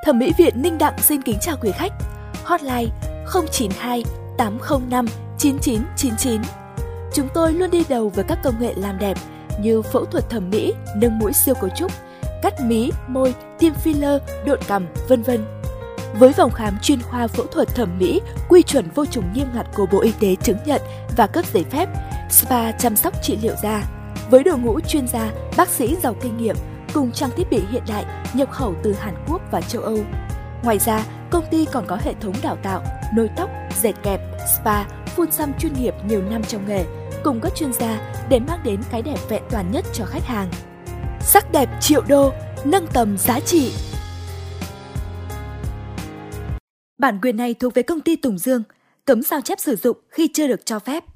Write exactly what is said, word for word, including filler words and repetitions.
Thẩm mỹ viện Ninh Đặng xin kính chào quý khách. Hotline không chín hai tám không năm chín chín chín chín. Chúng tôi luôn đi đầu với các công nghệ làm đẹp như phẫu thuật thẩm mỹ, nâng mũi siêu cấu trúc, cắt mí, môi, tiêm filler, độn cằm, vân vân. Với phòng khám chuyên khoa phẫu thuật thẩm mỹ quy chuẩn vô trùng nghiêm ngặt của Bộ Y tế chứng nhận và cấp giấy phép, spa chăm sóc trị liệu da. Với đội ngũ chuyên gia, bác sĩ giàu kinh nghiệm cùng trang thiết bị hiện đại nhập khẩu từ Hàn Quốc và châu Âu. Ngoài ra, công ty còn có hệ thống đào tạo, nối tóc, dệt kẹp, spa, phun xăm chuyên nghiệp nhiều năm trong nghề, cùng các chuyên gia để mang đến cái đẹp vẹn toàn nhất cho khách hàng. Sắc đẹp triệu đô, nâng tầm giá trị. Bản quyền này thuộc về công ty Tùng Dương, cấm sao chép sử dụng khi chưa được cho phép.